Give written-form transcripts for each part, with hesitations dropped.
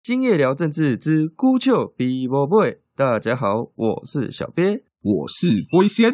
今夜聊政治之孤丘比伯贝。大家好，我是小鳖， 我是龟仙。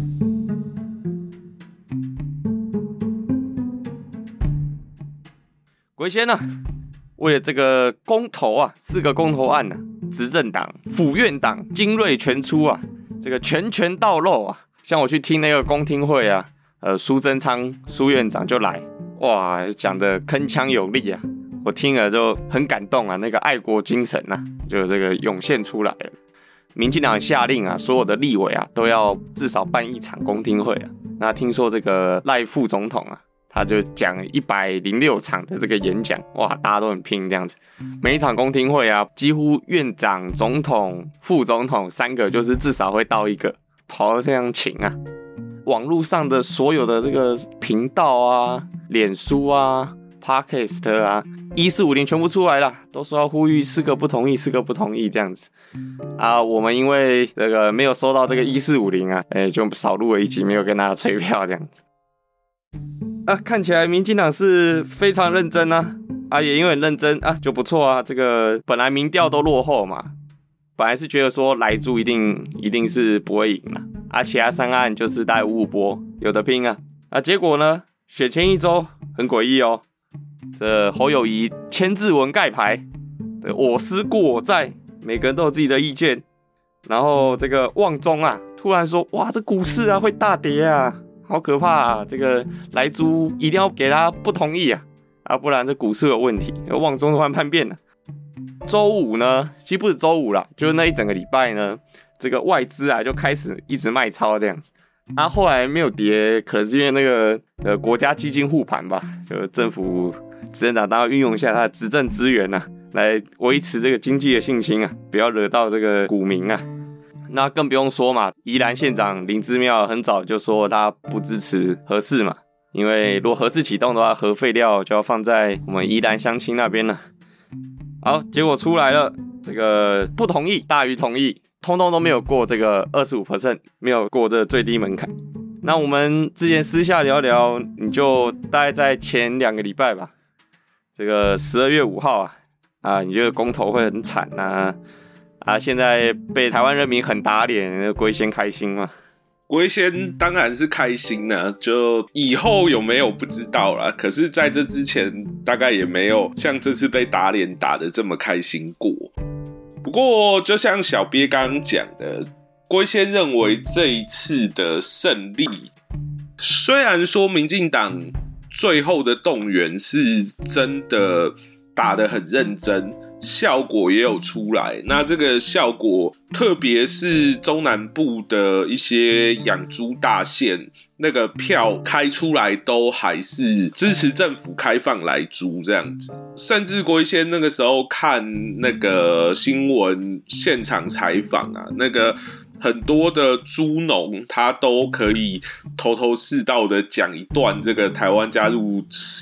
龟仙啊，为了这个公投啊，4个公投案啊，执政党、府院党精锐全出啊，这个拳拳到肉啊。像我去听那个公听会啊，苏贞昌苏院长就来，哇，讲得铿锵有力啊，我听了就很感动啊，那个爱国精神啊，就这个涌现出来了。民进党下令啊，所有的立委啊都要至少办1场公听会啊。那听说这个赖副总统啊，他就讲106场的这个演讲，哇，大家都很拼这样子。每一场公听会啊，几乎院长、总统、副总统3个就是至少会到1个，跑得非常勤啊。网络上的所有的这个频道啊、脸书啊、Podcast 啊，1450全部出来了，都说要呼吁4个不同意，4个不同意这样子啊。我们因为这个没有收到这个1450啊，就少录了1集，没有跟大家催票这样子啊。看起来民进党是非常认真啊，也因为很认真啊，就不错啊。这个本来民调都落后嘛，本来是觉得说莱猪一定是不会赢啦，其他3案就是大概5波，有的拼啊。结果呢，选前1周很诡异哦。这侯友宜签字文盖牌，我思故我在，每个人都有自己的意见。然后这个旺中啊，突然说，哇，这股市啊会大跌啊，好可怕啊！这个莱猪一定要给他不同意啊，不然这股市有问题。旺中突然叛变了。周五呢，其实不是周五啦，就是那一整个礼拜呢，这个外资啊就开始一直卖超这样子。后来没有跌，可能是因为那个国家基金护盘吧，就政府执政党当然运用一下他的执政资源啊，来维持这个经济的信心啊，不要惹到这个股民啊。那更不用说嘛，宜兰县长林姿妙很早就说他不支持核四嘛，因为如果核四启动的话，核废料就要放在我们宜兰乡亲那边了。好，结果出来了，这个不同意大于同意，通通都没有过这个 25%， 没有过这个最低门槛。那我们之前私下聊聊，你就大概在前2个礼拜吧，这个12月5号啊，你觉得公投会很惨啊，现在被台湾人民很打脸，龟仙开心吗？ 龟仙当然是开心啦，就以后有没有不知道啦。可是在这之前，大概也没有像这次被打脸打得这么开心过。不过，就像小鳖刚刚讲的，龟仙认为这一次的胜利，虽然说民进党最后的动员是真的打得很认真，效果也有出来。那这个效果，特别是中南部的一些养猪大县，那个票开出来都还是支持政府开放来猪这样子。甚至龟仙那个时候看那个新闻现场采访啊，那个很多的猪农他都可以头头是道的讲一段这个台湾加入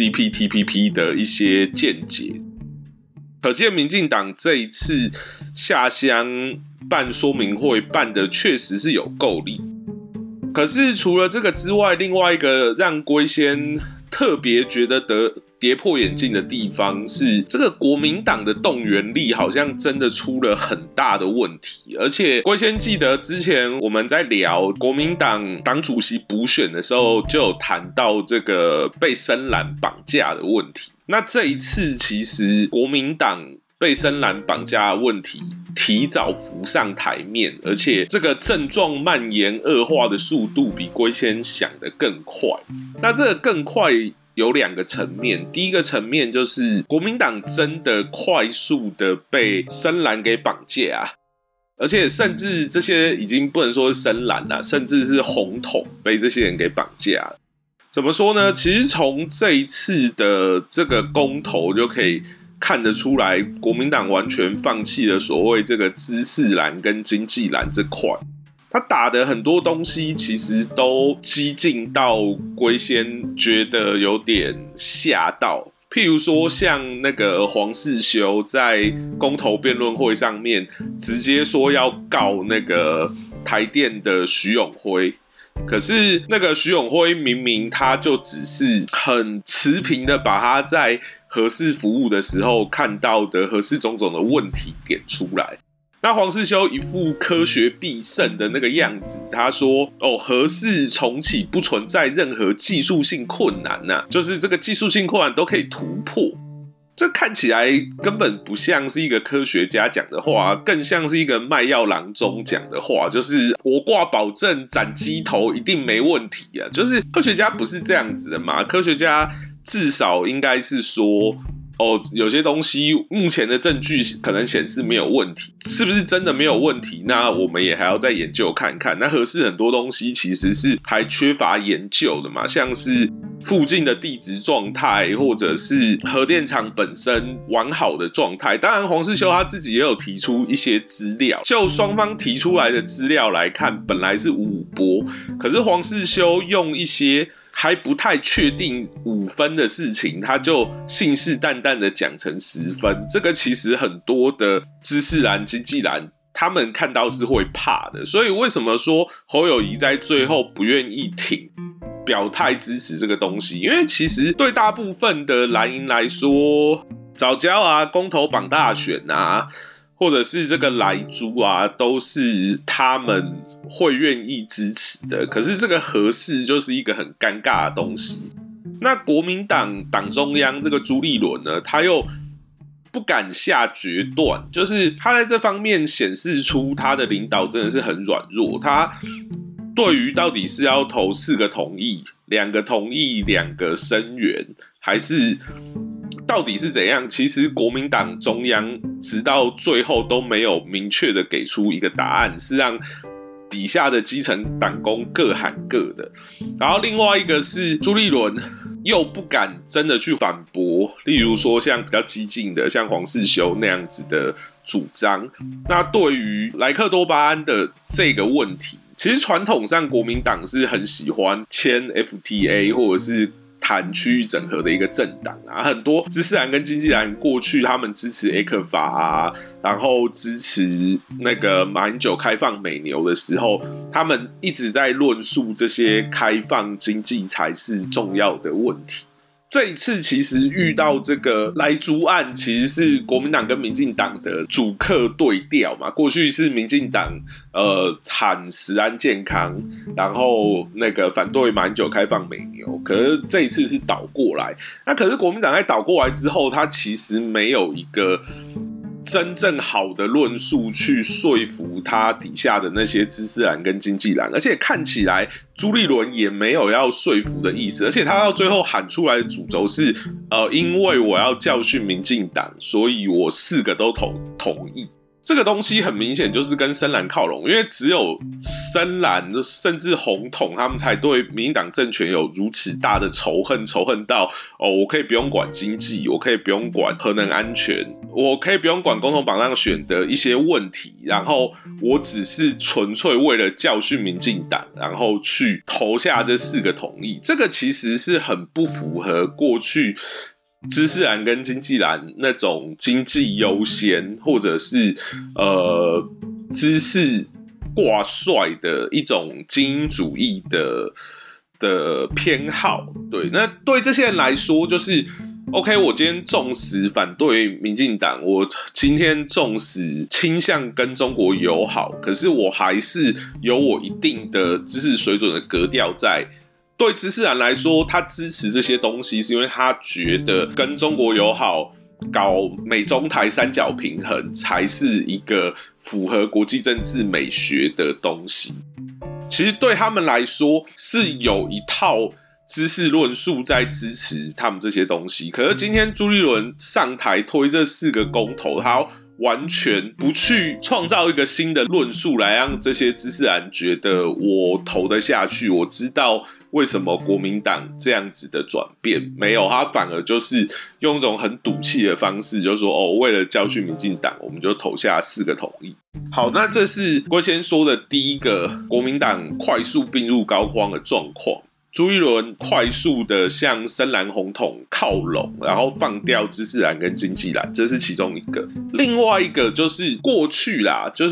CPTPP 的一些见解。可见民进党这一次下乡办说明会办的确实是有够力。可是除了这个之外，另外一个让龟仙特别觉得跌破眼镜的地方是，这个国民党的动员力好像真的出了很大的问题。而且龟仙记得之前我们在聊国民党党主席补选的时候，就有谈到这个被深蓝绑架的问题。那这一次其实国民党被深蓝绑架的问题提早浮上台面，而且这个症状蔓延恶化的速度比龟仙想的更快。那这个更快有2个层面，第一个层面就是国民党真的快速的被深蓝给绑架而且甚至这些已经不能说是深蓝甚至是红统被这些人给绑架了。怎么说呢？其实从这一次的这个公投就可以看得出来，国民党完全放弃了所谓这个知识蓝跟经济蓝这块。他打的很多东西其实都激进到龟仙觉得有点吓到。譬如说像那个黄世修在公投辩论会上面直接说要告那个台电的徐永辉， 可是那个徐永辉明明他就只是很持平的把他在核四服务的时候看到的核四种种的问题点出来。那黄世修一副科学必胜的那个样子，他说：“哦，核四重启不存在任何技术性困难呐，就是这个技术性困难都可以突破。”这看起来根本不像是一个科学家讲的话，更像是一个卖药郎中讲的话，就是我挂保证斩鸡头一定没问题啊！就是科学家不是这样子的嘛，科学家至少应该是说，有些东西目前的证据可能显示没有问题，是不是真的没有问题？那我们也还要再研究看看。那核四很多东西其实是还缺乏研究的嘛，像是附近的地质状态，或者是核电厂本身完好的状态。当然，黄世修他自己也有提出一些资料，就双方提出来的资料来看，本来是5波，可是黄世修用一些还不太确定5分的事情，他就信誓旦旦的讲成10分。这个其实很多的知识人、经济人他们看到是会怕的。所以为什么说侯友宜在最后不愿意挺表态支持这个东西？因为其实对大部分的蓝营来说，藻礁啊、公投绑大选啊，或者是这个莱猪啊，都是他们会愿意支持的。可是这个核四就是一个很尴尬的东西。那国民党党中央这个朱立伦呢，他又不敢下决断，就是他在这方面显示出他的领导真的是很软弱。他对于到底是要投4个同意、2个同意、2个声援，还是到底是怎样？其实国民党中央直到最后都没有明确的给出一个答案，是让底下的基层党工各喊各的。然后另外一个是朱立伦又不敢真的去反驳，例如说像比较激进的，像黄世修那样子的主张。那对于莱克多巴胺的这个问题，其实传统上国民党是很喜欢签 FTA 或者是谈区域整合的一个政党啊，很多知识人跟经济人过去他们支持 ECFA 啊，然后支持那个马英九开放美牛的时候，他们一直在论述这些开放经济才是重要的问题。这一次其实遇到这个莱猪案，其实是国民党跟民进党的主客对调嘛。过去是民进党喊食安健康，然后那个反对马英九开放美牛，可是这一次是倒过来。那可是国民党在倒过来之后，他其实没有一个真正好的论述去说服他底下的那些知识人跟经济人，而且看起来朱立伦也没有要说服的意思，而且他到最后喊出来的主轴是因为我要教训民进党，所以我4个都同意。这个东西很明显就是跟深蓝靠拢，因为只有深蓝甚至红统他们才对民进党政权有如此大的仇恨到我可以不用管经济，我可以不用管核能安全，我可以不用管公投绑大选的一些问题，然后我只是纯粹为了教训民进党，然后去投下这4个同意。这个其实是很不符合过去知识人跟经济人那种经济优先或者是知识挂帅的一种精英主义的偏好。对，那对这些人来说，就是 OK， 我今天纵使反对民进党，我今天纵使倾向跟中国友好，可是我还是有我一定的知识水准的格调在。对知识人来说，他支持这些东西是因为他觉得跟中国友好，搞美中台3角平衡才是一个符合国际政治美学的东西。其实对他们来说是有一套知识论述在支持他们这些东西。可是今天朱立伦上台推这4个公投，他完全不去创造一个新的论述来让这些知识人觉得我投得下去，我知道为什么国民党这样子的转变。没有，他反而就是用一种很赌气的方式，就是说为了教训民进党，我们就投下4个同意。好，那这是郭先说的第一个国民党快速并入高框的状况。朱立伦快速的向深蓝红统靠拢，然后放掉知识蓝跟经济蓝，这是其中一个。另外一个就是过去啦，就是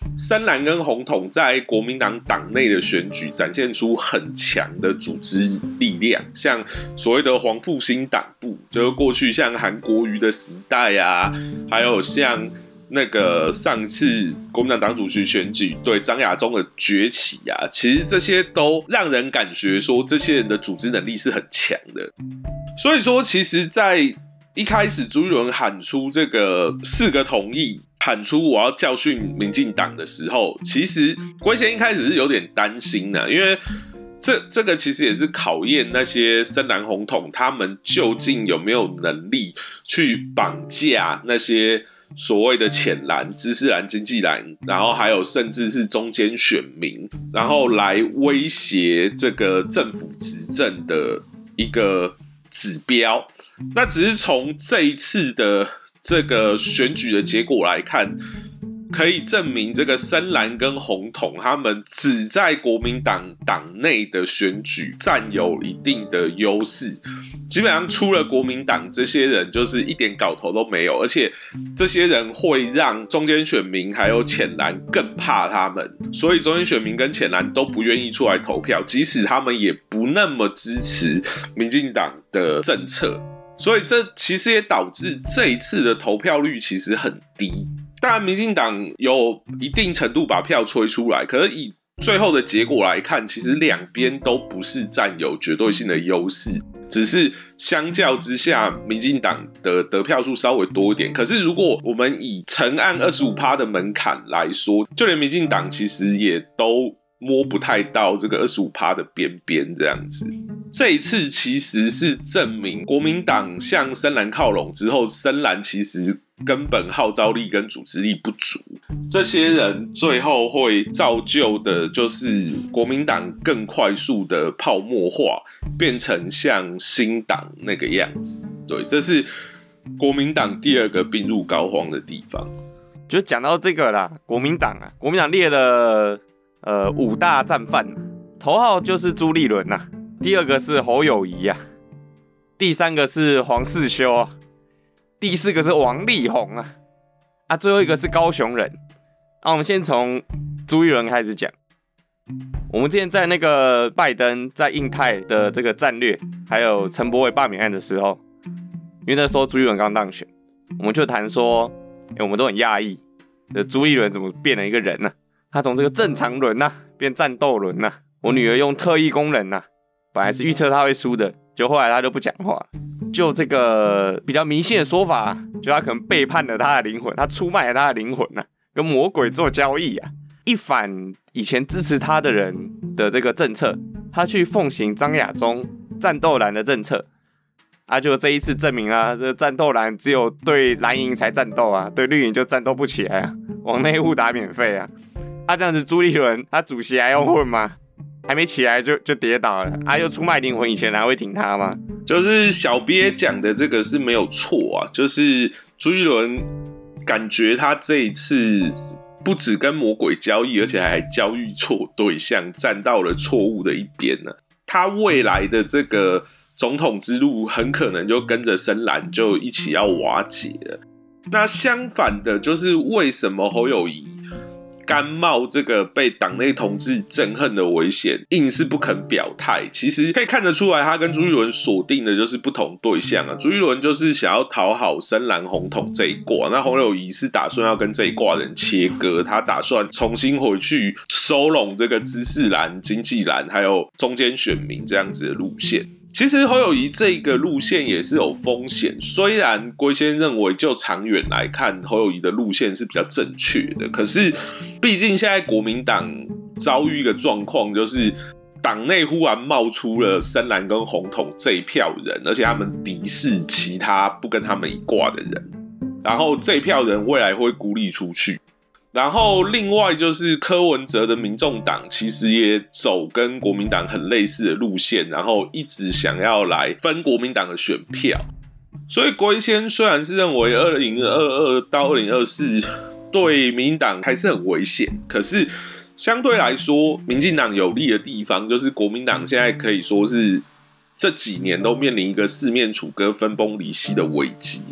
深蓝跟红统在国民党党内的选举展现出很强的组织力量，像所谓的黄复兴党部，就是过去像韩国瑜的时代啊，还有像那个上次国民党党主席选举对张亚中的崛起啊，其实这些都让人感觉说这些人的组织能力是很强的。所以说，其实在一开始朱立伦喊出这个4个同意，喊出我要教训民进党的时候，其实龟先一开始是有点担心的，因为这个其实也是考验那些深蓝红统他们究竟有没有能力去绑架那些所谓的浅蓝、知识蓝、经济蓝，然后还有甚至是中间选民，然后来威胁这个政府执政的一个指标。那只是从这一次的这个选举的结果来看，可以证明这个深蓝跟红统他们只在国民党党内的选举占有一定的优势，基本上除了国民党，这些人就是一点搞头都没有，而且这些人会让中间选民还有浅蓝更怕他们，所以中间选民跟浅蓝都不愿意出来投票，即使他们也不那么支持民进党的政策。所以这其实也导致这一次的投票率其实很低。当然民进党有一定程度把票吹出来，可是以最后的结果来看，其实两边都不是占有绝对性的优势，只是相较之下民进党的得票数稍微多一点。可是如果我们以成案 25% 的门槛来说，就连民进党其实也都摸不太到这个 25% 的边边这样子。这一次其实是证明国民党向深蓝靠拢之后，深蓝其实根本号召力跟组织力不足，这些人最后会造就的就是国民党更快速的泡沫化，变成像新党那个样子。对，这是国民党第二个病入膏肓的地方。 就讲到这个啦，国民党列了5大战犯，头号就是朱立伦啊，第2个是侯友宜啊，第3个是黄世修啊，第4个是王力宏啊，最后一个是高雄人。我们先从朱立伦开始讲。我们之前在那个拜登在印太的这个战略，还有陈柏惟罢免案的时候，因为那时候朱立伦刚当选，我们就谈说，我们都很讶异，朱立伦怎么变了一个人呢？他从这个正常轮变战斗轮我女儿用特异功能本来是预测他会输的，就后来他就不讲话。就这个比较迷信的说法，就他可能背叛了他的灵魂，他出卖了他的灵魂跟魔鬼做交易一反以前支持他的人的这个政策，他去奉行张亚中战斗蓝的政策就这一次证明这战斗蓝只有对蓝营才战斗对绿营就战斗不起来往内互打免费这样子朱立伦他主席还用混吗？还没起来就跌倒了又出卖灵魂，以前还会挺他吗？ 就是小鳖讲的这个是没有错就是朱立伦感觉他这一次不只跟魔鬼交易，而且还交易错对象，站到了错误的一边他未来的这个总统之路很可能就跟着深蓝就一起要瓦解了。那相反的，就是为什么侯友宜甘冒这个被党内同志憎恨的危险，硬是不肯表态。其实可以看得出来，他跟朱立伦锁定的就是不同对象朱立伦就是想要讨好深蓝红统这一挂，那侯友宜是打算要跟这一挂人切割，他打算重新回去收拢这个知识蓝、经济蓝还有中间选民这样子的路线。其实侯友宜这个路线也是有风险，虽然龟先认为就长远来看侯友宜的路线是比较正确的，可是毕竟现在国民党遭遇一个状况，就是党内忽然冒出了深蓝跟红统这一票人，而且他们敌视其他不跟他们一挂的人，然后这一票人未来会孤立出去。然后另外就是柯文哲的民众党其实也走跟国民党很类似的路线，然后一直想要来分国民党的选票。所以龟先虽然是认为2022到2024对民进党还是很危险，可是相对来说民进党有利的地方就是国民党现在可以说是这几年都面临一个四面楚歌分崩离析的危机，而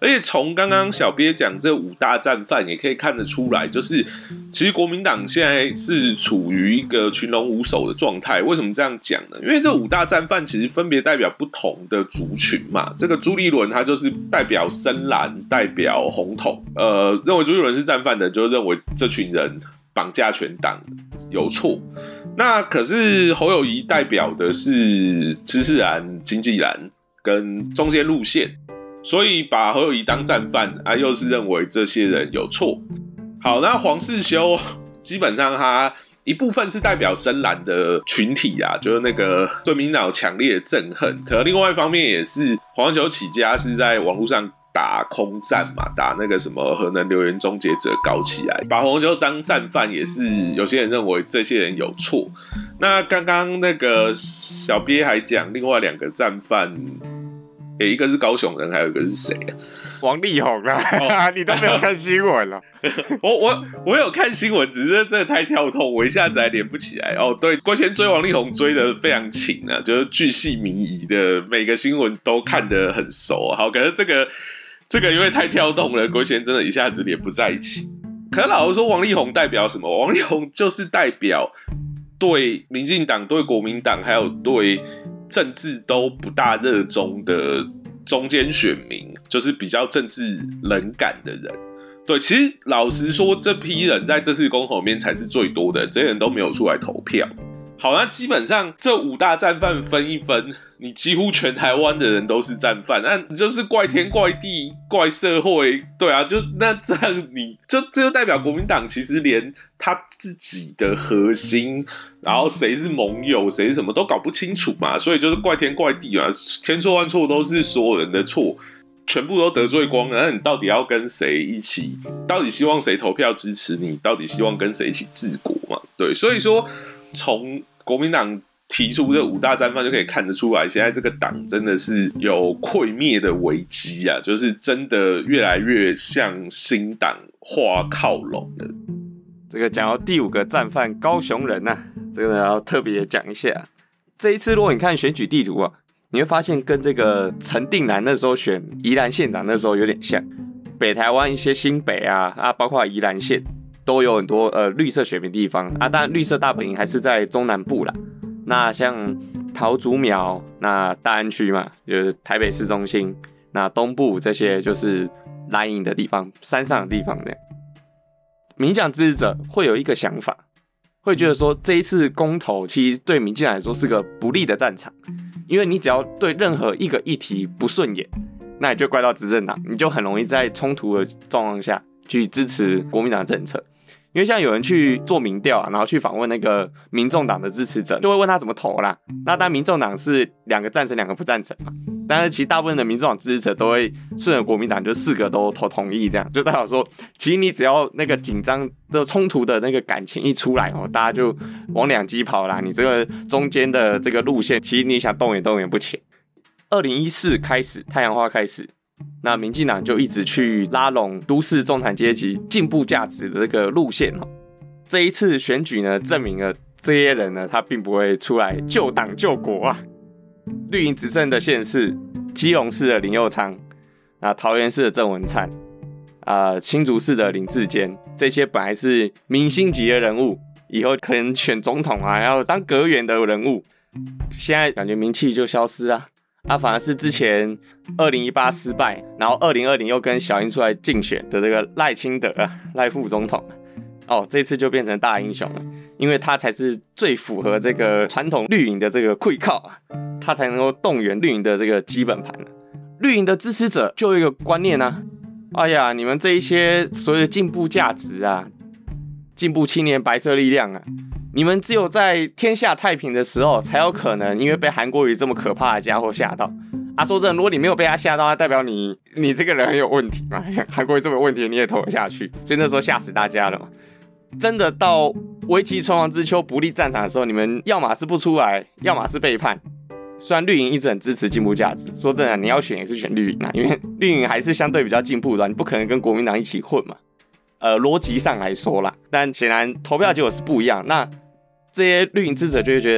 而且从刚刚小鳖讲这5大战犯也可以看得出来，就是其实国民党现在是处于一个群龙无首的状态。为什么这样讲呢？因为这5大战犯其实分别代表不同的族群嘛。这个朱立伦他就是代表深蓝，代表红统。认为朱立伦是战犯的，就认为这群人绑架全党有错。那可是侯友宜代表的是知识蓝、经济蓝跟中间路线。所以把侯友宜当战犯啊，又是认为这些人有错。好，那黄世修基本上他一部分是代表深蓝的群体啊，就是那个对民进党有强烈的憎恨。可另外一方面也是黄世修起家是在网络上打空战嘛，打那个什么核能留言终结者搞起来，把黄世修当战犯也是有些人认为这些人有错。那刚刚那个小鳖还讲另外2个战犯。一个是高雄人，还有一个是谁啊？ 王力宏啊，你都没有看新闻了。 我有看新闻，只是真的太跳痛，我一下子还连不起来。哦，对，国贤追王力宏追得非常勤啊，就是巨细靡遗的，每个新闻都看得很熟。好，可是这个因为太跳动了，国贤真的一下子连不在一起。可是老实说，王力宏代表什么？王力宏就是代表对民进党、对国民党，还有对政治都不大热衷的中间选民，就是比较政治冷感的人。对，其实老实说，这批人在这次公投里面才是最多的，这些人都没有出来投票。好，那基本上这5大战犯分一分，你几乎全台湾的人都是战犯，那你就是怪天怪地怪社会，对啊，就那这样这就代表国民党其实连他自己的核心，然后谁是盟友，谁是什么都搞不清楚嘛，所以就是怪天怪地嘛，千错万错都是所有人的错。全部都得罪光了，那你到底要跟谁一起？到底希望谁投票支持你？到底希望跟谁一起治国嘛？对，所以说从国民党提出这5大战犯就可以看得出来，现在这个党真的是有溃灭的危机啊，就是真的越来越向新党化靠拢了。 这个讲到第5个战犯高雄人啊，这个要特别讲一下。这一次如果你看选举地图啊，你会发现跟这个陈定南那时候选宜兰县长那时候有点像，北台湾一些新北啊，包括宜兰县都有很多绿色选民地方啊，当然绿色大本营还是在中南部啦。那像桃竹苗，那大安区嘛，就是台北市中心，那东部这些就是蓝营的地方，山上的地方这样。民进党支持者会有一个想法，会觉得说这一次公投其实对民进党来说是个不利的战场。因为你只要对任何一个议题不顺眼，那你就怪到执政党，你就很容易在冲突的状况下去支持国民党的政策。因为像有人去做民调然后去访问那个民众党的支持者，就会问他怎么投啦。那当然民众党是2个赞成2个不赞成嘛，但是其实大部分的民众党支持者都会顺着国民党，就4个都投同意，这样就代表说，其实你只要那个紧张的冲突的那个感情一出来大家就往两极跑啦。你这个中间的这个路线，其实你想动也动也不起。2014开始，太阳花开始。那民进党就一直去拉拢都市中产阶级进步价值的这个路线。这一次选举呢，证明了这些人呢，他并不会出来救党救国啊。绿营执政的县市，基隆市的林右昌，桃园市的郑文灿，新竹市的林智坚，这些本来是明星级的人物，以后可能选总统啊，要当阁员的人物，现在感觉名气就消失啊。反而是之前2018失败，然后2020又跟小英出来竞选的这个赖清德赖副总统这次就变成大英雄了，因为他才是最符合这个传统绿营的这个溃靠他才能够动员绿营的这个基本盘绿营的支持者就有一个观念哎呀，你们这一些所谓的进步价值进步青年白色力量你们只有在天下太平的时候才有可能，因为被韩国瑜这么可怕的家伙吓到说真的，如果你没有被他吓到，代表你这个人很有问题嘛。韩国瑜这么有问题你也投了下去，所以那时候吓死大家了嘛。真的到危急存亡之秋不利战场的时候，你们要么是不出来，要么是背叛。虽然绿营一直很支持进步价值，说真的，你要选也是选绿营因为绿营还是相对比较进步的，你不可能跟国民党一起混嘛。逻辑上来说啦，但显然投票结果是不一样。那这些绿营支持者就会觉得，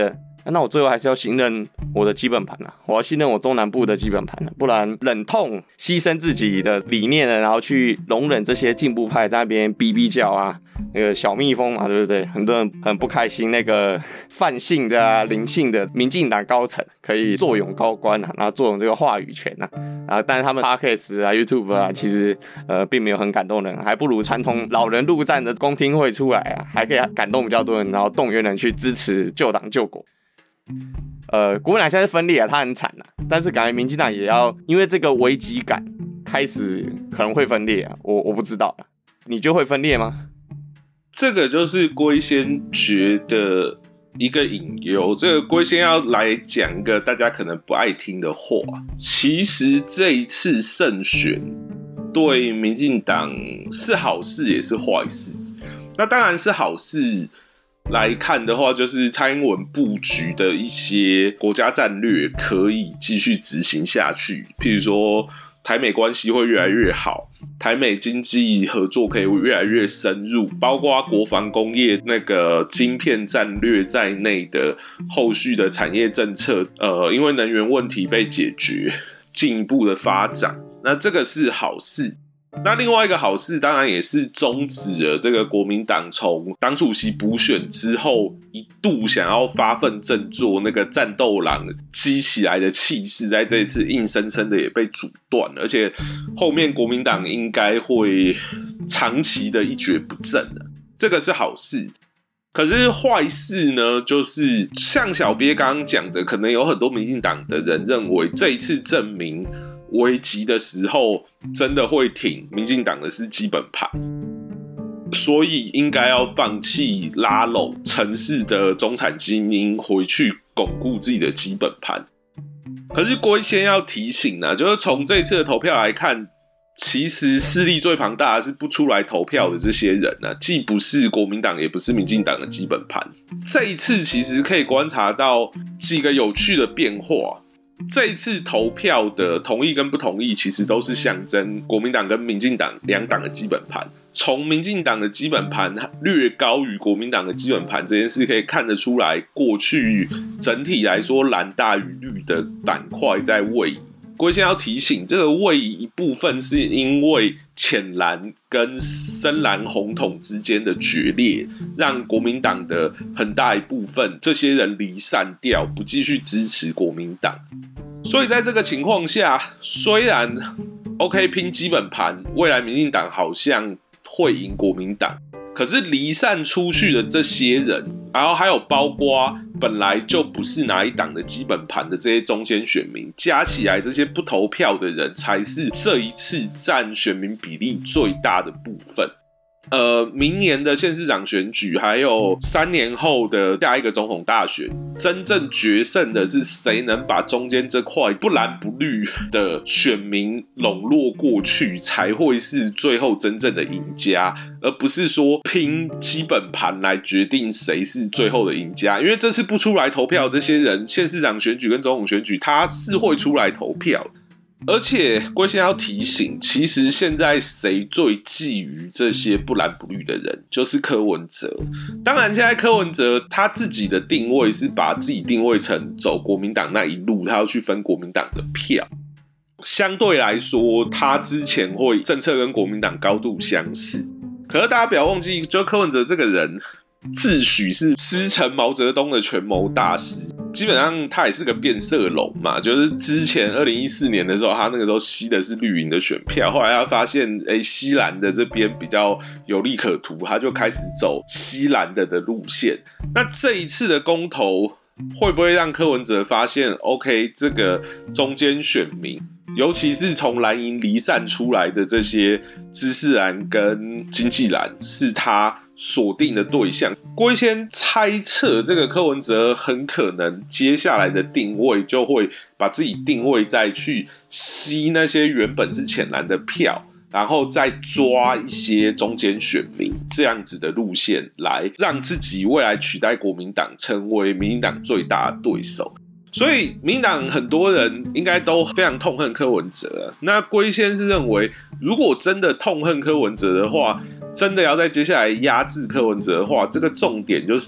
那我最后还是要信任我的基本盘啊，我要信任我中南部的基本盘啊，不然忍痛牺牲自己的理念呢，然后去容忍这些进步派在那边逼逼叫啊，那个小蜜蜂嘛，对不对？很多人很不开心，那个泛性的啊、灵性的民进党高层可以坐拥高官啊，然后坐拥这个话语权啊，但是他们 Podcast 啊、YouTube 啊，其实并没有很感动人，还不如传统老人陆战的公听会出来啊，还可以感动比较多人，然后动员人去支持救党救国。国民党现在是分裂啊，他很惨啊，但是感觉民进党也要因为这个危机感开始可能会分裂啊，我不知道啊，你觉得会分裂吗？ 这个就是龟仙觉得一个隐忧，这个龟仙要来讲一个大家可能不爱听的话。其实这一次胜选对民进党是好事也是坏事。那当然是好事来看的话，就是蔡英文布局的一些国家战略可以继续执行下去，譬如说台美关系会越来越好，台美经济合作可以越来越深入，包括国防工业那个晶片战略在内的后续的产业政策，因为能源问题被解决，进一步的发展，那这个是好事。那另外一个好事当然也是终止了这个国民党从党主席补选之后一度想要发奋振作那个战斗狼激起来的气势，在这一次硬生生的也被阻断了，而且后面国民党应该会长期的一蹶不振了，这个是好事。可是坏事呢，就是像小鳖刚刚讲的，可能有很多民进党的人认为这一次证明危急的时候真的会挺民进党的是基本盘，所以应该要放弃拉拢城市的中产精英回去巩固自己的基本盘。可是龟仙要提醒啊，就是从这次的投票来看，其实势力最庞大的是不出来投票的这些人啊，既不是国民党也不是民进党的基本盘。这一次其实可以观察到几个有趣的变化。这一次投票的同意跟不同意，其实都是象征国民党跟民进党两党的基本盘。从民进党的基本盘略高于国民党的基本盘这件事，可以看得出来，过去整体来说蓝大于绿的板块在位移。龟仙要提醒，这个位移一部分是因为浅蓝跟深蓝红统之间的决裂，让国民党的很大一部分这些人离散掉，不继续支持国民党。所以在这个情况下，虽然 OK 拼基本盘，未来民进党好像会赢国民党，可是离散出去的这些人，然后还有包括本来就不是哪一党的基本盘的这些中间选民，加起来这些不投票的人，才是这一次占选民比例最大的部分。明年的县市长选举，还有3年后的下一个总统大选，真正决胜的是谁能把中间这块不蓝不绿的选民笼络过去，才会是最后真正的赢家，而不是说拼基本盘来决定谁是最后的赢家。因为这次不出来投票，这些人县市长选举跟总统选举，他是会出来投票。而且龟仙要提醒，其实现在谁最觊觎这些不蓝不绿的人，就是柯文哲。当然现在柯文哲他自己的定位是把自己定位成走国民党那一路，他要去分国民党的票。相对来说，他之前会政策跟国民党高度相似。可是大家不要忘记，就柯文哲这个人自诩是师承毛泽东的权谋大师，基本上他也是个变色龙嘛。就是之前2014年的时候，他那个时候吸的是绿营的选票，后来他发现西蓝的这边比较有利可图，他就开始走西蓝的路线。那这一次的公投会不会让柯文哲发现 OK 这个中间选民，尤其是从蓝营离散出来的这些知识蓝跟经济蓝，是他锁定的对象？龟仙猜测，这个柯文哲很可能接下来的定位就会把自己定位在去吸那些原本是浅蓝的票，然后再抓一些中间选民，这样子的路线来让自己未来取代国民党，成为民进党最大的对手。所以民进党很多人应该都非常痛恨柯文哲。那龟仙是认为，如果真的痛恨柯文哲的话，真的要在接下来压制柯文哲的话，这个重点就是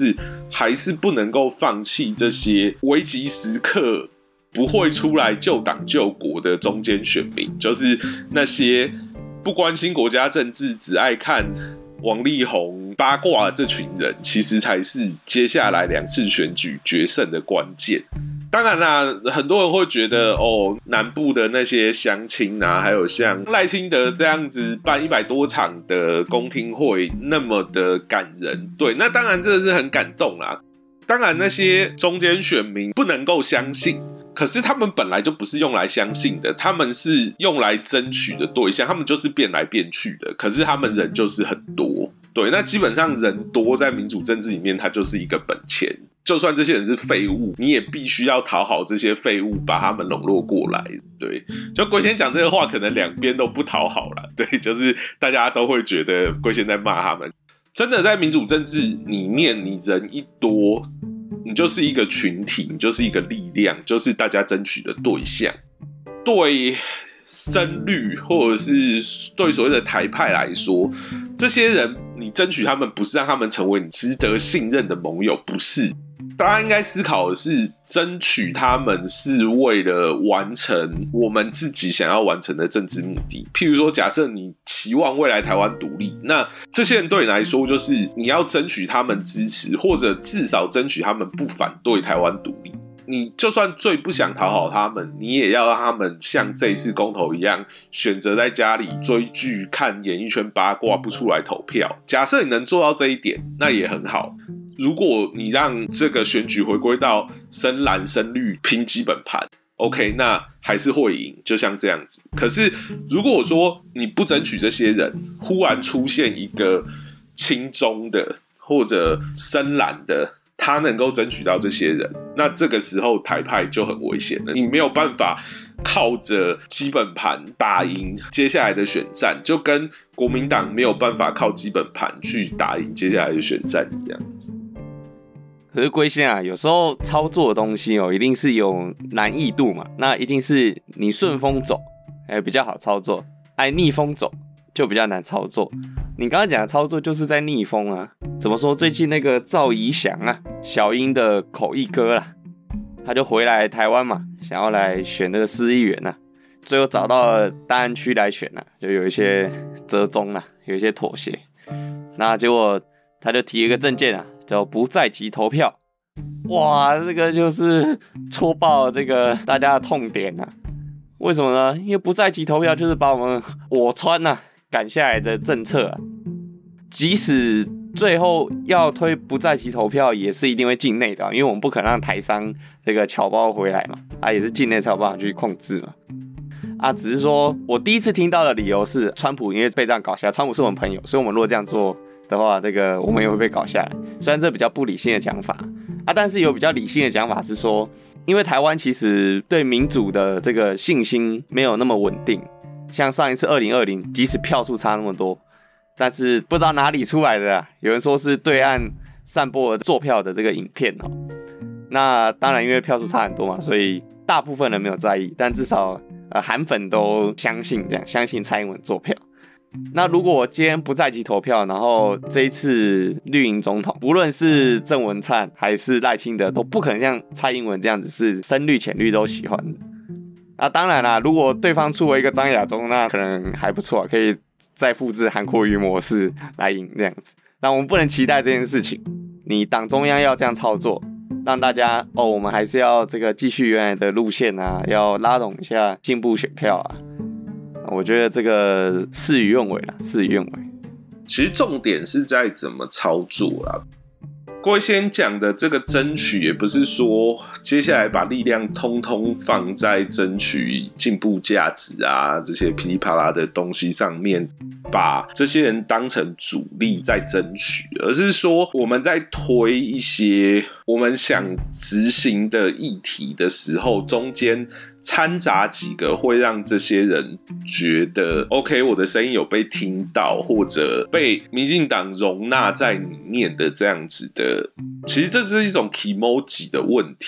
还是不能够放弃这些危急时刻不会出来救党救国的中间选民，就是那些不关心国家政治，只爱看王力宏八卦这群人，其实才是接下来2次选举决胜的关键。当然啦，很多人会觉得南部的那些乡亲啊，还有像赖清德这样子办100多场的公听会那么的感人，对，那当然这是很感动啦。当然那些中间选民不能够相信，可是他们本来就不是用来相信的，他们是用来争取的对象，他们就是变来变去的，可是他们人就是很多，对，那基本上人多在民主政治里面，它就是一个本钱。就算这些人是废物，你也必须要讨好这些废物，把他们笼络过来。对，就龟仙讲这个话，可能两边都不讨好啦。对，就是大家都会觉得龟仙在骂他们。真的在民主政治里面，你人一多，你就是一个群体，你就是一个力量，就是大家争取的对象。对深绿或者是对所谓的台派来说，这些人你争取他们，不是让他们成为你值得信任的盟友，不是。大家应该思考的是，争取他们是为了完成我们自己想要完成的政治目的。譬如说，假设你期望未来台湾独立，那这些人对你来说，就是你要争取他们支持，或者至少争取他们不反对台湾独立。你就算最不想讨好他们，你也要让他们像这一次公投一样，选择在家里追剧、看演艺圈八卦，不出来投票。假设你能做到这一点，那也很好。如果你让这个选举回归到深蓝深绿拼基本盘 ，OK， 那还是会赢，就像这样子。可是如果说你不争取这些人，忽然出现一个亲中的或者深蓝的，他能够争取到这些人，那这个时候台派就很危险了。你没有办法靠着基本盘打赢接下来的选战，就跟国民党没有办法靠基本盘去打赢接下来的选战一样。 可是龟仙啊，有时候操作的东西一定是有难易度嘛，那一定是你顺风走，比较好操作，逆风走就比较难操作。你刚刚讲的操作就是在逆风啊，怎么说？最近那个赵怡翔啊，小英的口译哥啦，他就回来台湾嘛，想要来选那个市议员啊，最后找到了大安区来选啊，就有一些折中啊，有一些妥协。那结果他就提一个政见啊，叫不在籍投票。哇，这个就是戳爆这个大家的痛点啊！为什么呢？因为不在籍投票就是把我川啊赶下来的政策啊，即使最后要推不在籍投票，也是一定会境内的，因为我们不可能让台商这个侨胞回来嘛，也是境内才有办法去控制嘛。只是说我第一次听到的理由是，川普因为被这样搞下来，川普是我们朋友，所以我们如果这样做的话，这个我们也会被搞下来。虽然这比较不理性的讲法但是有比较理性的讲法是说，因为台湾其实对民主的这个信心没有那么稳定，像上一次2020，即使票数差那么多，但是不知道哪里出来的有人说是对岸散播作票的这个影片那当然因为票数差很多嘛，所以大部分人没有在意，但至少韩粉都相信相信蔡英文作票。那如果我今天不在籍投票，然后这一次绿营总统，不论是郑文灿还是赖清德，都不可能像蔡英文这样子是深绿浅绿都喜欢的。当然啦，如果对方出了一个张亚中，那可能还不错，可以再复制韩国瑜模式来赢这样子。但我们不能期待这件事情，你党中央要这样操作，让大家我们还是要这个继续原来的路线啊，要拉拢一下进步选票啊。我觉得这个事与愿违啦，事与愿违。 其实重点是在怎么操作啦。各位先讲的这个争取，也不是说接下来把力量通通放在争取进步价值啊这些噼里啪啦的东西上面，把这些人当成主力在争取，而是说我们在推一些我们想执行的议题的时候，中间掺杂几个会让这些人觉得 OK， 我的声音有被听到，或者被民进党容纳在里面的这样子的，其实这是一种 kimoji 的问题。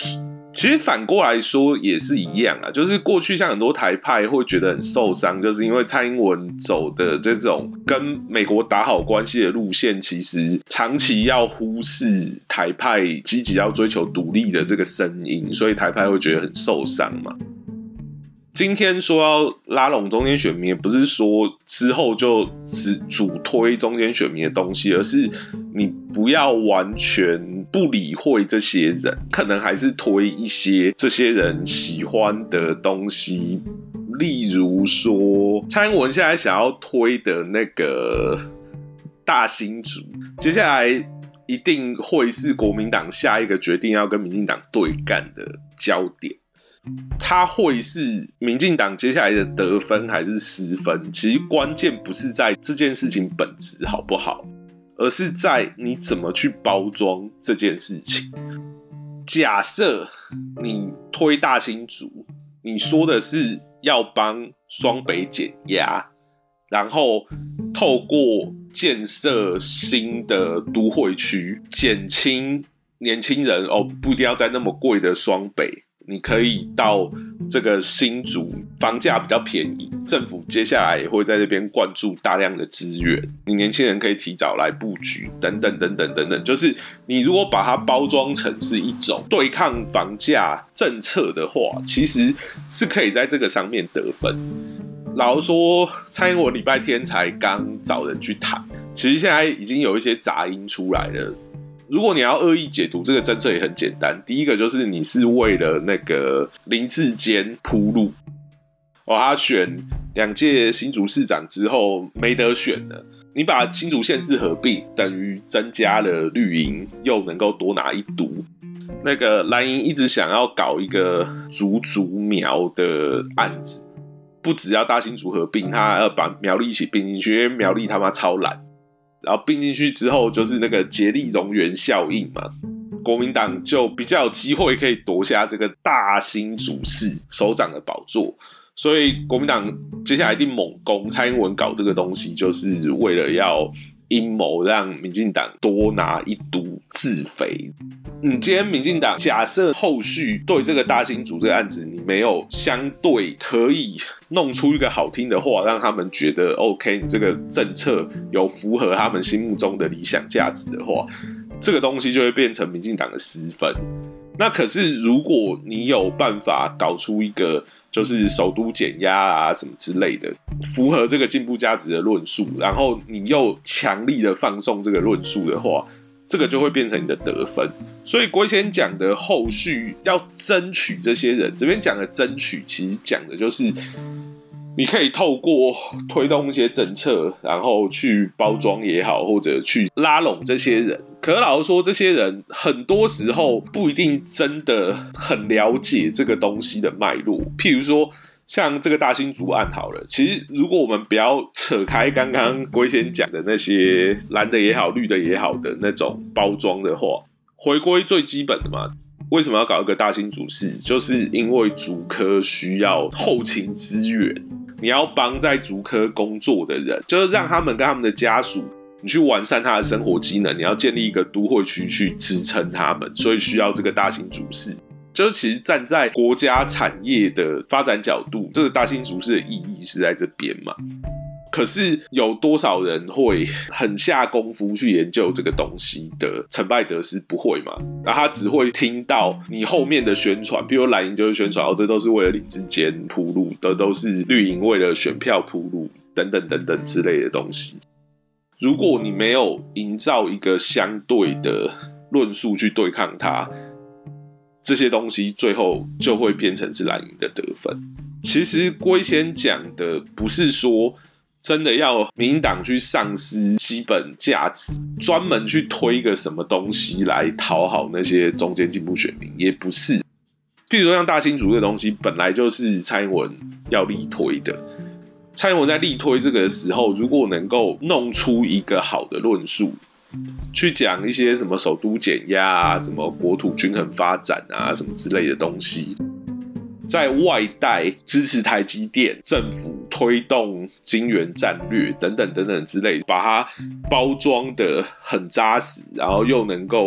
其实反过来说也是一样啊，就是过去像很多台派会觉得很受伤，就是因为蔡英文走的这种跟美国打好关系的路线，其实长期要忽视台派积极要追求独立的这个声音，所以台派会觉得很受伤嘛。今天说要拉拢中间选民，也不是说之后就只主推中间选民的东西，而是你不要完全不理会这些人，可能还是推一些这些人喜欢的东西。例如说，蔡英文现在想要推的那个大新竹，接下来一定会是国民党下一个决定要跟民进党对干的焦点。它会是民进党接下来的得分还是失分？其实关键不是在这件事情本质好不好，而是在你怎么去包装这件事情。假设你推大新竹，你说的是要帮双北减压，然后透过建设新的都会区，减轻年轻人不一定要在那么贵的双北。你可以到这个新竹，房价比较便宜，政府接下来也会在这边灌注大量的资源，你年轻人可以提早来布局，等等等等等等。就是你如果把它包装成是一种对抗房价政策的话，其实是可以在这个上面得分。老实说，蔡英文礼拜天才刚找人去谈，其实现在已经有一些杂音出来了。如果你要恶意解读这个政策也很简单，第一个就是你是为了那个林智坚铺路，他选2届新竹市长之后没得选了，你把新竹县市合并，等于增加了绿营，又能够多拿一都。那个蓝营一直想要搞一个竹苗的案子，不只要大新竹合并，他要把苗栗一起并进去，因为苗栗他妈超懒。然后并进去之后，就是那个竭力蝾螈效应嘛，国民党就比较有机会可以夺下这个大新竹市首长的宝座，所以国民党接下来一定猛攻蔡英文搞这个东西，就是为了要阴谋让民进党多拿一都自肥。今天民进党假设后续对这个大新竹这个案子，你没有相对可以弄出一个好听的话，让他们觉得 OK， 你这个政策有符合他们心目中的理想价值的话，这个东西就会变成民进党的失分。那可是如果你有办法搞出一个就是首都减压啊什么之类的，符合这个进步价值的论述，然后你又强力的放送这个论述的话，这个就会变成你的得分。所以龟仙讲的后续要争取这些人，这边讲的争取其实讲的就是你可以透过推动一些政策，然后去包装也好，或者去拉拢这些人。可是老实说，这些人很多时候不一定真的很了解这个东西的脉络。譬如说像这个大新竹案好了，其实如果我们不要扯开刚刚龟仙讲的那些蓝的也好绿的也好的那种包装的话，回归最基本的嘛，为什么要搞一个大新竹市？就是因为竹科需要后勤资源，你要帮在竹科工作的人，就是让他们跟他们的家属，你去完善他的生活机能，你要建立一个都会区去支撑他们，所以需要这个大新竹市。就是其实站在国家产业的发展角度，这个大新竹市的意义是在这边嘛。可是有多少人会很下功夫去研究这个东西的成败得失？不会嘛？那他只会听到你后面的宣传，比如蓝营就是宣传这都是为了林智坚铺路的，都是绿营为了选票铺路等等等等之类的东西。如果你没有营造一个相对的论述去对抗它，这些东西最后就会变成是蓝营的得分。其实龟仙讲的不是说真的要民进党去丧失基本价值，专门去推一个什么东西来讨好那些中间进步选民，也不是。譬如说像大新竹这个东西，本来就是蔡英文要力推的。蔡英文在力推这个的时候，如果能够弄出一个好的论述，去讲一些什么首都减压啊，什么国土均衡发展啊，什么之类的东西，在外带支持台积电政府推动晶圆战略等等等等之类，把它包装的很扎实，然后又能够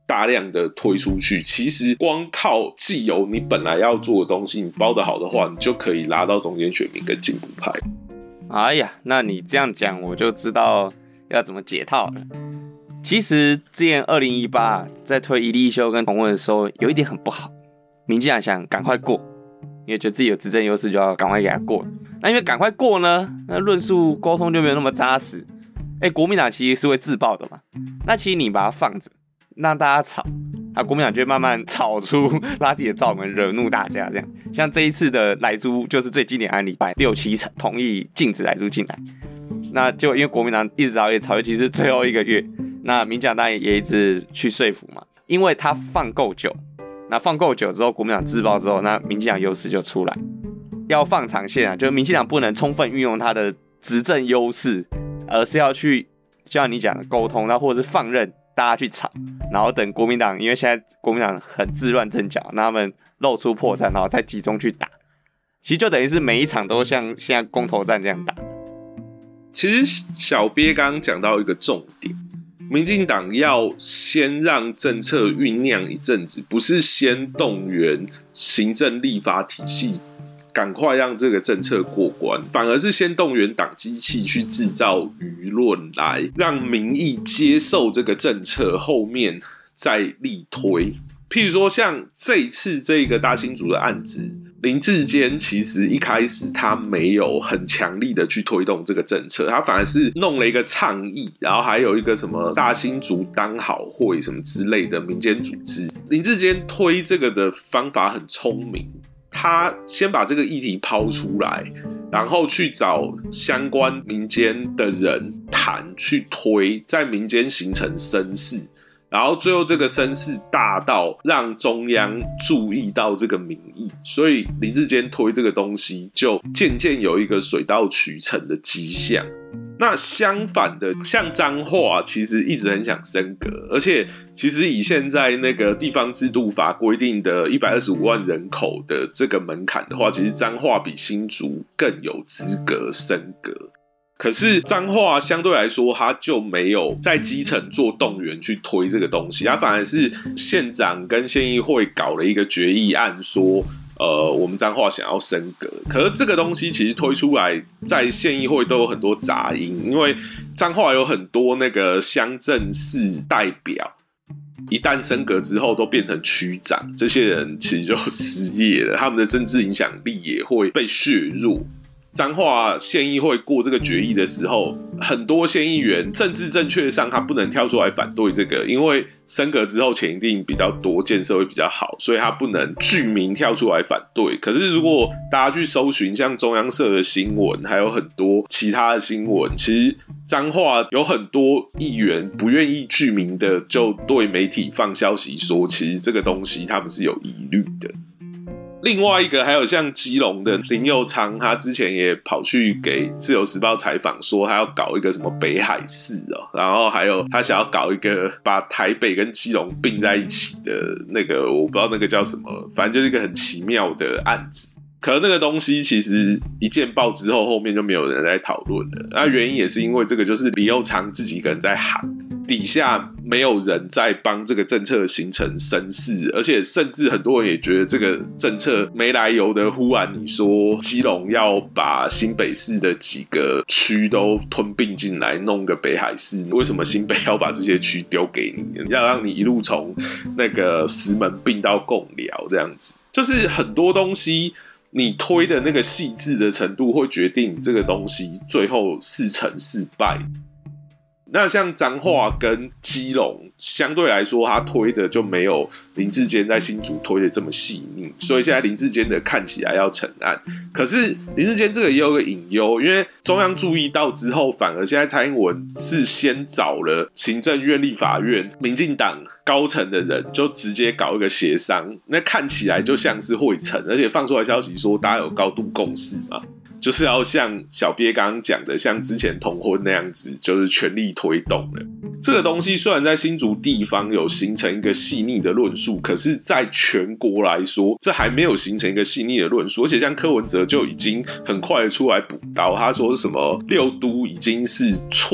大量的推出去，其实光靠既有你本来要做的东西，你包得好的话，你就可以拉到中间选民跟进步派。 哎呀，那你这样讲，我就知道要怎么解套了。其实之前2018在推一例一休跟同婚的时候，有一点很不好，民进党想赶快过，因为觉得自己有执政优势，就要赶快给他过。那因为赶快过呢，那论述沟通就没有那么扎实。国民党其实是会自爆的嘛，那其实你把它放着，让大家吵，国民党就会慢慢吵出拉自己的罩门，惹怒大家。这样，像这一次的莱猪就是最经典案例，6-7成同意禁止莱猪进来。那就因为国民党一直吵，尤其是最后1个月，那民进党当然也一直去说服嘛，因为他放够久，那放够久之后，国民党自爆之后，那民进党优势就出来。要放长线啊，就是民进党不能充分运用他的执政优势，而是要去就像你讲的沟通，或者是放任大家去吵，然后等国民党，因为现在国民党很自乱阵脚，那他们露出破绽，然后再集中去打。其实就等于是每一场都像现在公投战这样打。 其实小鳖刚刚讲到一个重点，民进党要先让政策酝酿一阵子，不是先动员行政立法体系赶快让这个政策过关，反而是先动员党机器去制造舆论，来让民意接受这个政策，后面再力推。譬如说像这一次这个大新竹的案子，林智坚其实一开始他没有很强力的去推动这个政策，他反而是弄了一个倡议，然后还有一个什么大新竹当好会什么之类的民间组织。林智坚推这个的方法很聪明，他先把这个议题抛出来，然后去找相关民间的人谈去推，在民间形成声势，然后最后这个声势大到让中央注意到这个民意，所以林智坚推这个东西就渐渐有一个水到渠成的迹象。那相反的，像彰化其实一直很想升格，而且其实以现在那个地方制度法规定的125万人口的这个门槛的话，其实彰化比新竹更有资格升格。可是彰化相对来说，他就没有在基层做动员去推这个东西，他反而是县长跟县议会搞了一个决议案说，我们彰化想要升格。可是这个东西其实推出来，在县议会都有很多杂音，因为彰化有很多那个乡镇市代表，一旦升格之后都变成区长，这些人其实就失业了，他们的政治影响力也会被削弱。彰化县议会过这个决议的时候，很多县议员政治正确上他不能跳出来反对这个，因为升格之后钱一定比较多，建设会比较好，所以他不能具名跳出来反对。可是如果大家去搜寻像中央社的新闻，还有很多其他的新闻，其实彰化有很多议员不愿意具名的，就对媒体放消息说，其实这个东西他们是有疑虑的。另外一个还有像基隆的林右昌，他之前也跑去给自由时报采访说他要搞一个什么北海市然后还有他想要搞一个把台北跟基隆并在一起的那个，我不知道那个叫什么，反正就是一个很奇妙的案子。可是那个东西其实一见报之后，后面就没有人在讨论了。那原因也是因为这个就是林右昌自己一个人在喊，底下没有人在帮这个政策形成声势，而且甚至很多人也觉得这个政策没来由的，忽然你说基隆要把新北市的几个区都吞并进来，弄个北海市，为什么新北要把这些区丢给你，要让你一路从那个石门并到贡寮这样子？就是很多东西你推的那个细致的程度，会决定你这个东西最后是成是败。那像彰化跟基隆相对来说，他推的就没有林智坚在新竹推的这么细腻，所以现在林智坚的看起来要成案。可是林智坚这个也有个隐忧，因为中央注意到之后，反而现在蔡英文是先找了行政院、立法院、民进党高层的人，就直接搞一个协商，那看起来就像是会成，而且放出来消息说大家有高度共识嘛。就是要像小鳖刚刚讲的，像之前同婚那样子，就是全力推动了。这个东西虽然在新竹地方有形成一个细腻的论述，可是在全国来说，这还没有形成一个细腻的论述。而且像柯文哲就已经很快的出来补刀，他说是什么6都已经是错，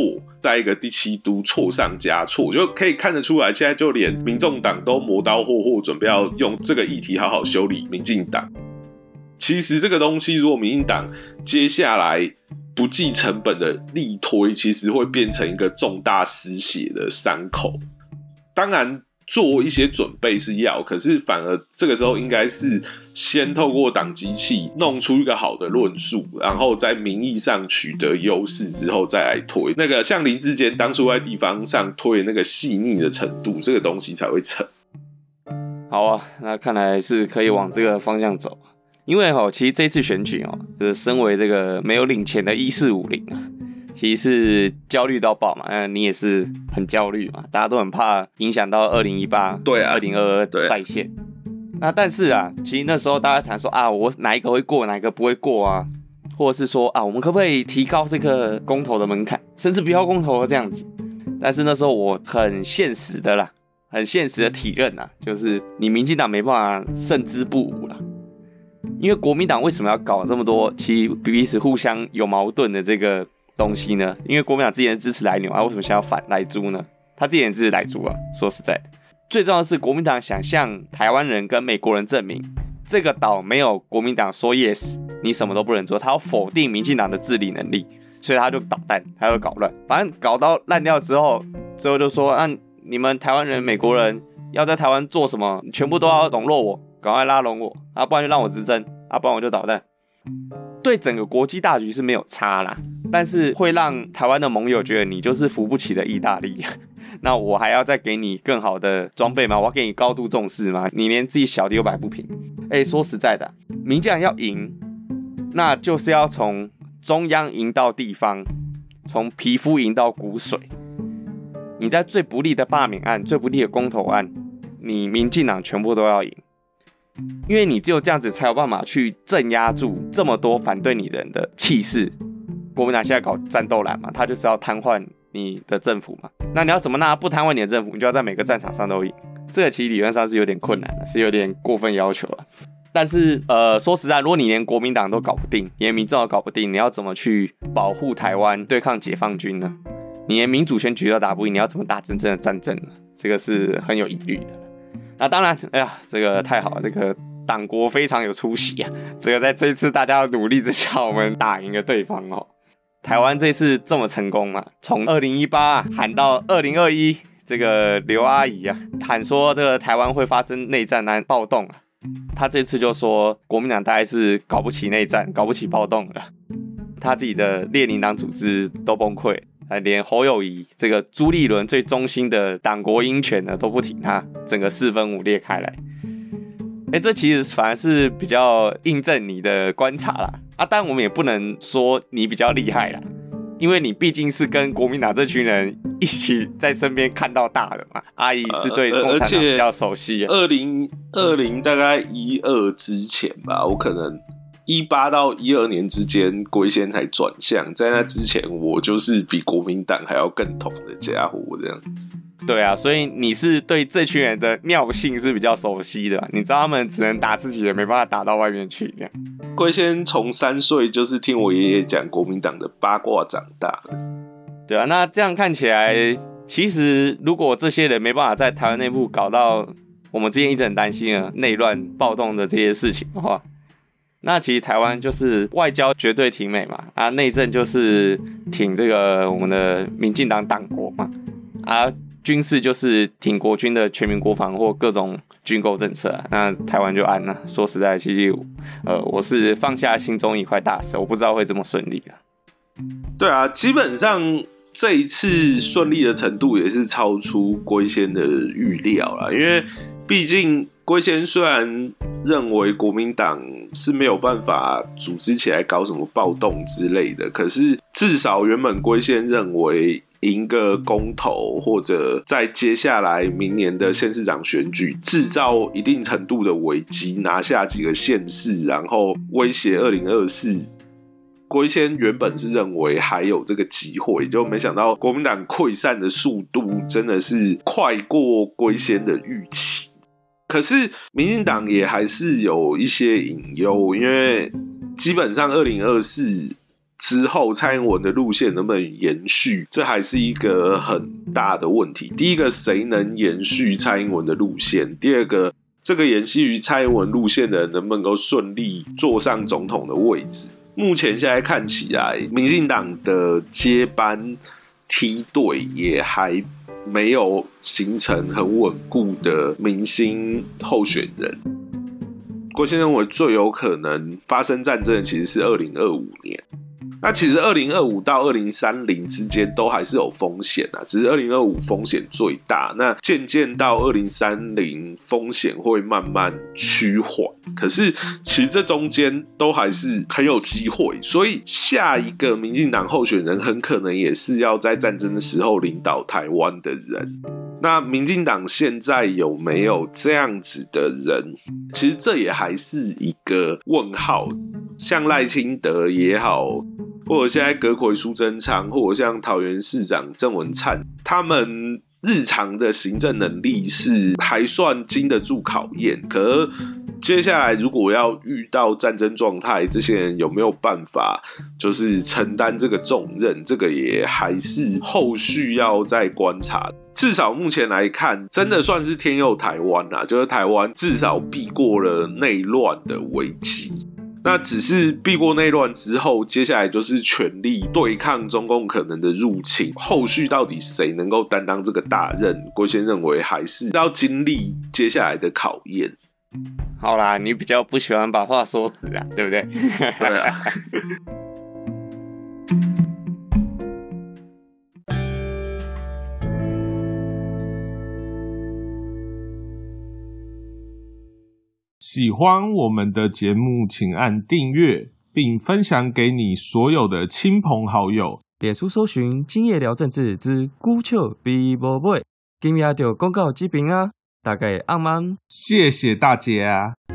在一个第七都错上加错，就可以看得出来，现在就连民众党都磨刀霍霍，准备要用这个议题好好修理民进党。其实这个东西，如果民进党接下来不计成本的力推，其实会变成一个重大失血的伤口。当然做一些准备是要，可是反而这个时候应该是先透过党机器弄出一个好的论述，然后在民意上取得优势之后再来推。那个像林智坚当初在地方上推的那个细腻的程度，这个东西才会成。 好啊，那看来是可以往这个方向走。因为其实这次选举就是身为这个没有领钱的1450其实是焦虑到爆嘛，你也是很焦虑嘛，大家都很怕影响到2018、 对啊 2022再现。那但是啊，其实那时候大家谈说啊，我哪一个会过，哪一个不会过啊，或者是说啊，我们可不可以提高这个公投的门槛，甚至不要公投这样子。但是那时候我很现实的啦，很现实的体认啊，就是你民进党没办法胜之不武啦。因为国民党为什么要搞这么多其实彼此互相有矛盾的这个东西呢？因为国民党之前支持莱牛啊，为什么想要反莱猪呢？他之前支持莱猪啊，说实在的，最重要的是国民党想向台湾人跟美国人证明，这个岛没有国民党说 yes， 你什么都不能做，他要否定民进党的治理能力，所以他就捣蛋，他就搞乱，反正搞到烂掉之后，最后就说啊，你们台湾人、美国人要在台湾做什么，全部都要笼络我，赶快拉拢我啊，不然就让我执政啊，不然我就捣蛋。对整个国际大局是没有差啦，但是会让台湾的盟友觉得你就是扶不起的意大利，那我还要再给你更好的装备吗？我要给你高度重视吗？你连自己小弟都摆不平。说实在的，民进党要赢，那就是要从中央赢到地方，从皮肤赢到骨髓。你在最不利的罢免案、最不利的公投案，你民进党全部都要赢。因为你只有这样子才有办法去镇压住这么多反对你的人的气势。国民党现在搞战斗蓝嘛，他就是要瘫痪你的政府嘛。那你要怎么让他不瘫痪你的政府？你就要在每个战场上都赢。这个其实理论上是有点困难的，是有点过分要求了。但是说实在，如果你连国民党都搞不定，你连民众都搞不定，你要怎么去保护台湾对抗解放军呢？你连民主选举都打不赢，你要怎么打真正的战争呢？这个是很有疑虑的。那当然，这个太好了，这个党国非常有出息啊！这个在这一次大家的努力之下，我们打赢了对方哦。台湾这次这么成功嘛，从2018喊到2021，这个刘阿姨啊喊说这个台湾会发生内战和暴动啊，他这次就说国民党大概是搞不起内战，搞不起暴动了，他自己的列宁党组织都崩溃。连侯友宜这个朱立伦最忠心的党国鹰犬呢都不挺他，整个四分五裂开来。这其实反而是比较印证你的观察啦。但我们也不能说你比较厉害啦，因为你毕竟是跟国民党这群人一起在身边看到大的嘛。阿姨是对共产党比较熟悉。 2020大概12之前吧，我可能18到12年之间，龟仙才转向。在那之前，我就是比国民党还要更统的家伙，这样子。 对啊，所以你是对这群人的尿性是比较熟悉的，你知道他们只能打自己，也没办法打到外面去。这样， 龟仙从3岁就是听我爷爷讲国民党的八卦长大的。 对啊，那这样看起来，其实如果这些人没办法在台湾内部搞到我们之前一直很担心的内乱、暴动的这些事情的话，那其实台湾就是外交绝对挺美嘛，内政就是挺这个我们的民进党党国嘛，军事就是挺国军的全民国防或各种军购政策那台湾就安了。说实在，其实我是放下心中一块大石，我不知道会这么顺利啊。 对啊，基本上这一次顺利的程度也是超出龟仙的预料啦，因为毕竟龟仙虽然认为国民党是没有办法组织起来搞什么暴动之类的，可是至少原本龟仙认为赢个公投，或者在接下来明年的县市长选举制造一定程度的危机，拿下几个县市，然后威胁2024。龟仙原本是认为还有这个机会，就没想到国民党溃散的速度真的是快过龟仙的预期。可是民进党也还是有一些隐忧，因为基本上2024 之后蔡英文的路线能不能延续，这还是一个很大的问题。第一个，谁能延续蔡英文的路线？第二个，这个延续于蔡英文路线的人能不能够顺利坐上总统的位置？目前现在看起来，民进党的接班梯队也还没有形成很稳固的明星候选人。郭先生认为最有可能发生战争的其实是2025年。那其实2025到2030之间都还是有风险啊，只是2025风险最大，那渐渐到2030风险会慢慢趋缓。可是其实这中间都还是很有机会，所以下一个民进党候选人很可能也是要在战争的时候领导台湾的人。那民进党现在有没有这样子的人？其实这也还是一个问号。像赖清德也好，或者现在阁揆苏贞昌，或者像桃园市长郑文灿，他们日常的行政能力是还算经得住考验。可是接下来如果要遇到战争状态，这些人有没有办法就是承担这个重任？这个也还是后续要再观察。至少目前来看，真的算是天佑台湾啦，就是台湾至少避过了内乱的危机。那只是避过内乱之后，接下来就是全力对抗中共可能的入侵。后续到底谁能够担当这个大任？郭先认为还是要经历接下来的考验。 好啦，你比较不喜欢把话说死啊，对不对？ 对啊。 喜欢我们的节目，请按订阅，并分享给你所有的亲朋好友。 脸书搜寻今夜聊政治之孤笑比无尾，今夜就广告这边啊，大家按慢。 谢谢大家。